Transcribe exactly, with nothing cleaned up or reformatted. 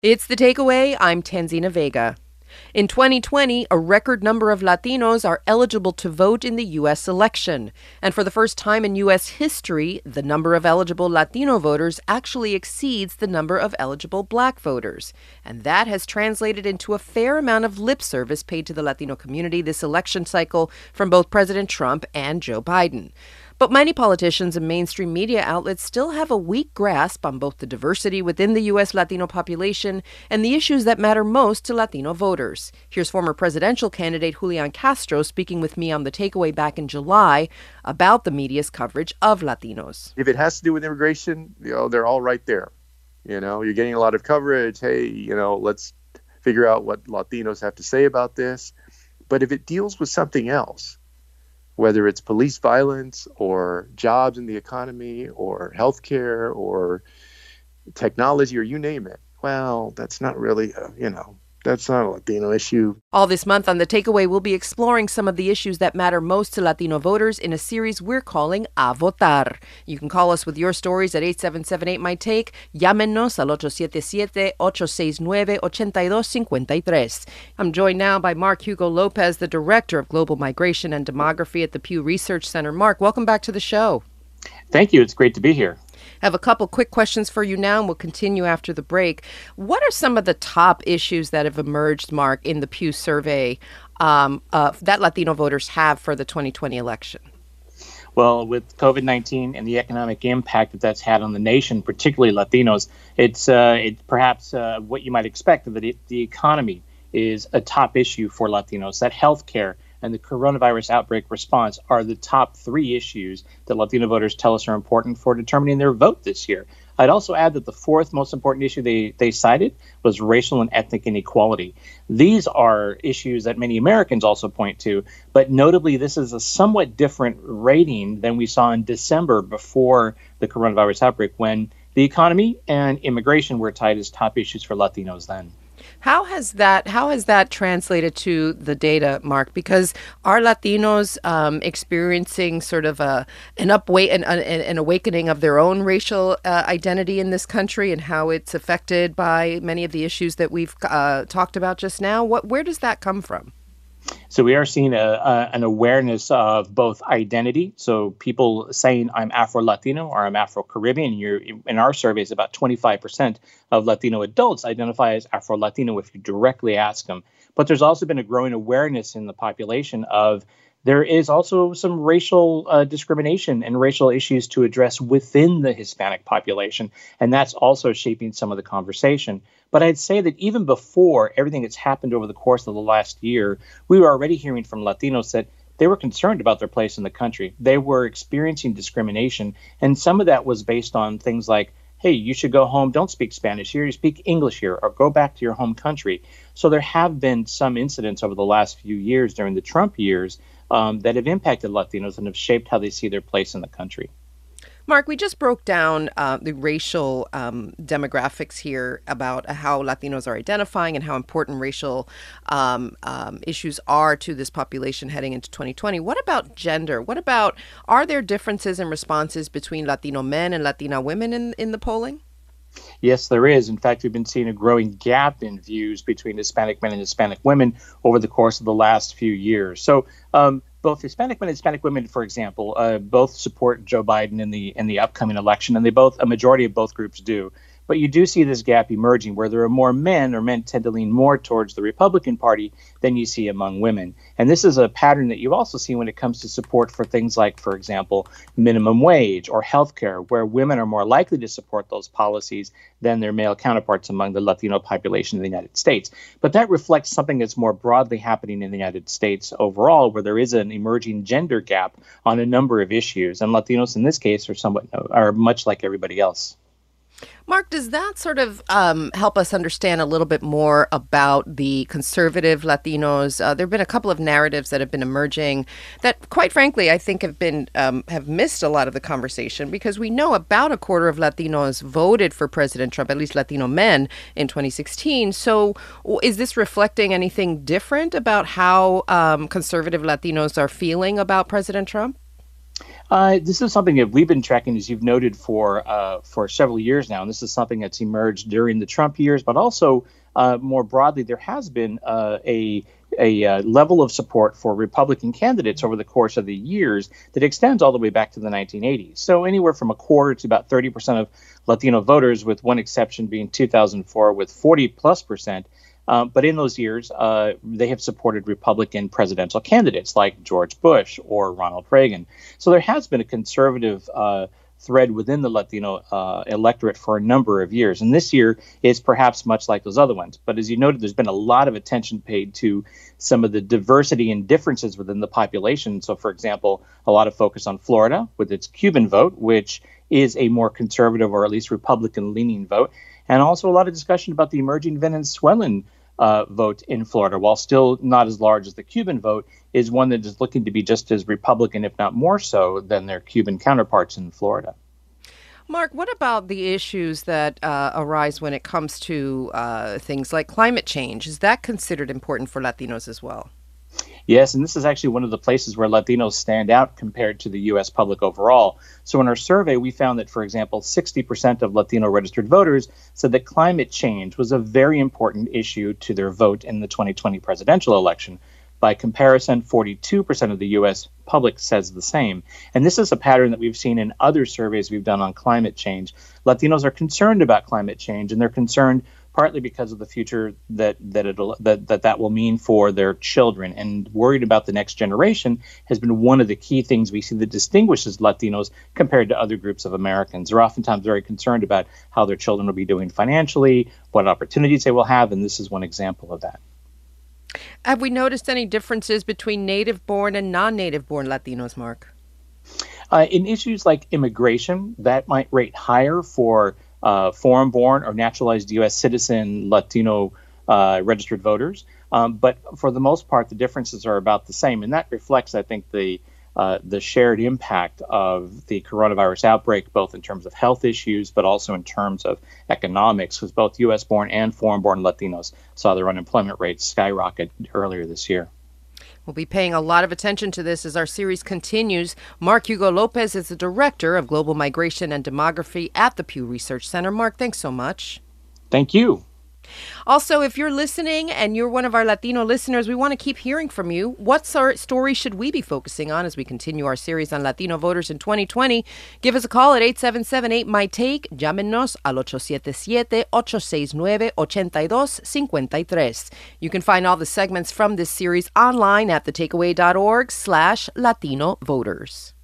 It's The Takeaway. I'm Tanzina Vega. In twenty twenty, a record number of Latinos are eligible to vote in the U S election. And for the first time in U S history, the number of eligible Latino voters actually exceeds the number of eligible black voters. And that has translated into a fair amount of lip service paid to the Latino community this election cycle from both President Trump and Joe Biden. But many politicians and mainstream media outlets still have a weak grasp on both the diversity within the U S Latino population and the issues that matter most to Latino voters. Here's former presidential candidate Julian Castro speaking with me on The Takeaway back in July about the media's coverage of Latinos. If it has to do with immigration, you know, they're all right there. You know, you're getting a lot of coverage. Hey, you know, let's figure out what Latinos have to say about this. But if it deals with something else, whether it's police violence or jobs in the economy or healthcare or technology or you name it, well, that's not really, a, you know, that's not a Latino issue. All this month on The Takeaway, we'll be exploring some of the issues that matter most to Latino voters in a series we're calling A Votar. You can call us with your stories at eight seven seven eight, M Y TAKE. Llámenos al ocho siete siete, ocho seis nueve, ocho dos cinco tres. I'm joined now by Mark Hugo Lopez, the Director of Global Migration and Demography at the Pew Research Center. Mark, welcome back to the show. Thank you. It's great to be here. I have a couple quick questions for you now, and we'll continue after the break. What are some of the top issues that have emerged, Mark, in the Pew survey um, uh, that Latino voters have for the twenty twenty election? Well, with COVID nineteen and the economic impact that that's had on the nation, particularly Latinos, it's uh, it, perhaps uh, what you might expect that it, the economy is a top issue for Latinos, that healthcare and the coronavirus outbreak response are the top three issues that Latino voters tell us are important for determining their vote this year. I'd also add that the fourth most important issue they, they cited was racial and ethnic inequality. These are issues that many Americans also point to, but notably this is a somewhat different rating than we saw in December before the coronavirus outbreak, when the economy and immigration were tied as top issues for Latinos then. How has that how has that translated to the data, Mark? Because are Latinos um, experiencing sort of a an upweight an, an, an awakening of their own racial uh, identity in this country and how it's affected by many of the issues that we've uh, talked about just now? What where does that come from? So we are seeing a, a, an awareness of both identity. So people saying I'm Afro-Latino or I'm Afro-Caribbean. You're, in our surveys, about twenty-five percent of Latino adults identify as Afro-Latino if you directly ask them. But there's also been a growing awareness in the population of there is also some racial uh, discrimination and racial issues to address within the Hispanic population. And that's also shaping some of the conversation. But I'd say that even before everything that's happened over the course of the last year, we were already hearing from Latinos that they were concerned about their place in the country. They were experiencing discrimination. And some of that was based on things like, hey, you should go home, don't speak Spanish here, you speak English here, or go back to your home country. So there have been some incidents over the last few years during the Trump years um, that have impacted Latinos and have shaped how they see their place in the country. Mark, we just broke down uh, the racial um, demographics here about how Latinos are identifying and how important racial um, um, issues are to this population heading into twenty twenty. What about gender? What about, are there differences in responses between Latino men and Latina women in, in the polling? Yes, there is. In fact, we've been seeing a growing gap in views between Hispanic men and Hispanic women over the course of the last few years. So um, both Hispanic men and Hispanic women, for example, uh, both support Joe Biden in the in the upcoming election, and they both a majority of both groups do. But you do see this gap emerging where there are more men, or men tend to lean more towards the Republican Party than you see among women. And this is a pattern that you also see when it comes to support for things like, for example, minimum wage or healthcare, where women are more likely to support those policies than their male counterparts among the Latino population in the United States. But that reflects something that's more broadly happening in the United States overall, where there is an emerging gender gap on a number of issues. And Latinos in this case are somewhat are much like everybody else. Mark, does that sort of um, help us understand a little bit more about the conservative Latinos? Uh, there have been a couple of narratives that have been emerging that, quite frankly, I think have been um, have missed a lot of the conversation, because we know about a quarter of Latinos voted for President Trump, at least Latino men, in twenty sixteen. So is this reflecting anything different about how um, conservative Latinos are feeling about President Trump? Uh, this is something that we've been tracking, as you've noted, for uh, for several years now, and this is something that's emerged during the Trump years, but also uh, more broadly, there has been uh, a a uh, level of support for Republican candidates over the course of the years that extends all the way back to the nineteen eighties. So anywhere from a quarter to about thirty percent of Latino voters, with one exception being two thousand four, with forty plus percent. Um, but in those years, uh, they have supported Republican presidential candidates like George Bush or Ronald Reagan. So there has been a conservative uh, thread within the Latino uh, electorate for a number of years. And this year is perhaps much like those other ones. But as you noted, there's been a lot of attention paid to some of the diversity and differences within the population. So, for example, a lot of focus on Florida with its Cuban vote, which is a more conservative or at least Republican-leaning vote. And also a lot of discussion about the emerging Venezuelan uh, vote in Florida, while still not as large as the Cuban vote, is one that is looking to be just as Republican, if not more so, than their Cuban counterparts in Florida. Mark, what about the issues that uh, arise when it comes to uh, things like climate change? Is that considered important for Latinos as well? Yes, and this is actually one of the places where Latinos stand out compared to the U S public overall. So in our survey, we found that, for example, sixty percent of Latino registered voters said that climate change was a very important issue to their vote in the twenty twenty presidential election. By comparison, forty-two percent of the U S public says the same. And this is a pattern that we've seen in other surveys we've done on climate change. Latinos are concerned about climate change, and they're concerned partly because of the future that that, it'll, that that that will mean for their children, and worried about the next generation has been one of the key things we see that distinguishes Latinos compared to other groups of Americans. They're oftentimes very concerned about how their children will be doing financially, what opportunities they will have, and this is one example of that. Have we noticed any differences between native-born and non-native-born Latinos, Mark? Uh, in issues like immigration, that might rate higher for uh, foreign-born or naturalized U S citizen Latino uh, registered voters. Um, but for the most part, the differences are about the same. And that reflects, I think, the uh, the shared impact of the coronavirus outbreak, both in terms of health issues, but also in terms of economics, because both U S-born and foreign-born Latinos saw their unemployment rates skyrocket earlier this year. We'll be paying a lot of attention to this as our series continues. Mark Hugo Lopez is the Director of Global Migration and Demography at the Pew Research Center. Mark, thanks so much. Thank you. Also, if you're listening and you're one of our Latino listeners, we want to keep hearing from you. What story should we be focusing on as we continue our series on Latino voters in twenty twenty? Give us a call at eight seven seven eight, M Y T A K E. Llámenos al ocho siete siete, ocho seis nueve, ocho dos cinco tres. You can find all the segments from this series online at the takeaway dot org slash Latino voters.